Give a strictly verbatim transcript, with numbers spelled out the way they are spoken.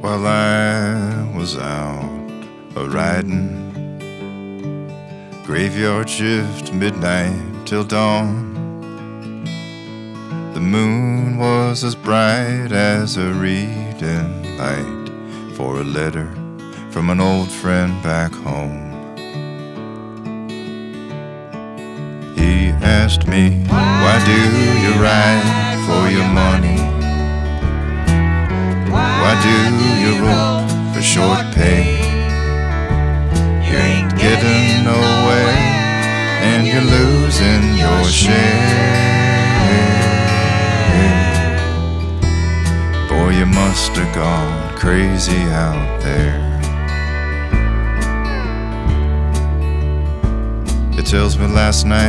While I was out a-riding, graveyard shift, midnight till dawn. The moon was as bright as a reading light for a letter from an old friend back home. He asked me, why do you ride for your money? Why do you roll for short pay? You ain't getting nowhere, and you're losing your share. Boy, you must have gone crazy out there. It tells me last night